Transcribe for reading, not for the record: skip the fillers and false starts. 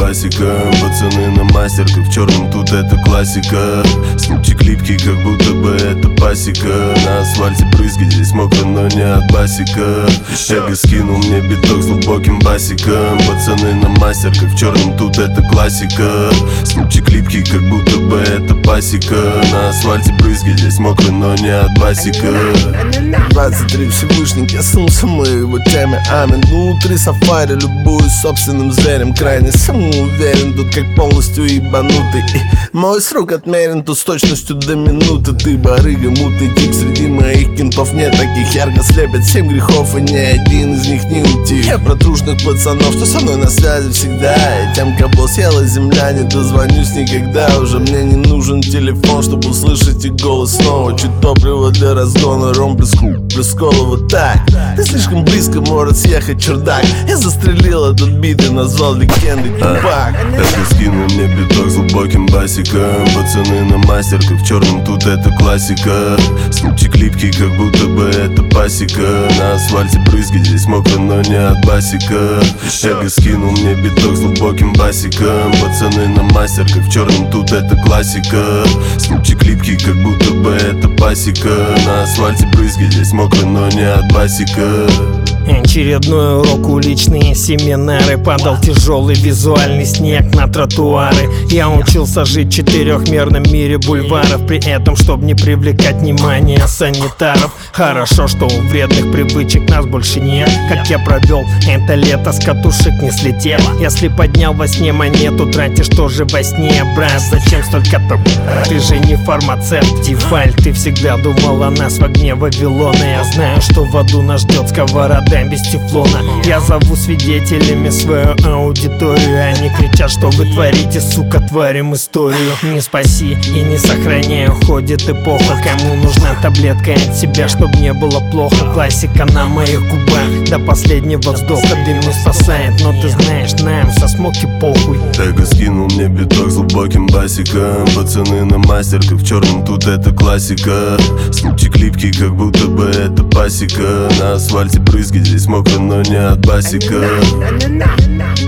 басиком. Пацаны на мастерках, в черном тут это классика. Снупчик липкий, как будто бы это пасека. На асфальте брызги, здесь мокро, но не от басика. Эго скинул мне биток с глубоким басиком. Пацаны на мастерках, в черном тут это классика. Снупчик липкий, как будто бы это пасека. На асфальте брызги, здесь мокро, но не от басика. 23 Всевышник, я снился мы его теме, амин. Внутри сафари, любуюсь собственным зверем. Крайне самоуверен, тут как полностью ебанутый. И мой срок отмерен тут с точностью до минуты. Ты барыга, мутный тип, среди моих кентов нет таких. Ярко слепят 7 грехов, и ни один из них не утих. Я про трушных пацанов, что со мной на связи всегда. И тем, кого съела земля, не дозвонюсь никогда. Уже мне не нужен телефон, чтобы услышать их голос снова. Чуть топлива для разгона, ром плюс колу вот так. Ты слишком близко, может съехать чердак. Я застрелил этот бит и назвал легендой Тупак. Эго скинул мне биток с глубоким басиком. Пацаны на мастерках, в черном тут это классика. Снупчик липкий, как будто бы это пасека. На асфальте брызги, здесь мокро, но не от басика. Эго скинул мне биток с глубоким басиком. Пацаны на мастерках, в черном тут это классика. Снупчик липкий, как будто бы это пасека. На асфальте брызги, здесь мокро, но не от басика. Очередной урок, уличные семинары. Падал тяжелый визуальный снег на тротуары. Я учился жить в четырехмерном мире бульваров. При этом, чтобы не привлекать внимание санитаров. Хорошо, что у вредных привычек нас больше нет. Как я провел это лето, с катушек не слетел. Если поднял во сне монету, тратишь тоже во сне. Брат, зачем столько-то? Ты же не фармацевт, Тифаль. Ты всегда думал о нас в огне Вавилона. Я знаю, что в аду нас ждет сковорода без тефлона. Я зову свидетелями свою аудиторию. Они кричат, что вы творите, сука, творим историю. Не спаси и не сохраняй, уходит эпоха. Кому нужна таблетка от себя, чтоб не было плохо? Классика на моих губах до последнего вздоха. Дым не спасает, но ты знаешь, нам со смоки похуй. Эго скинул мне биток с глубоким басиком. Пацаны на мастерках, в черном тут это классика. Снупчик липкий, как будто бы это пасека. На асфальте брызги, здесь мокро, но не от басика.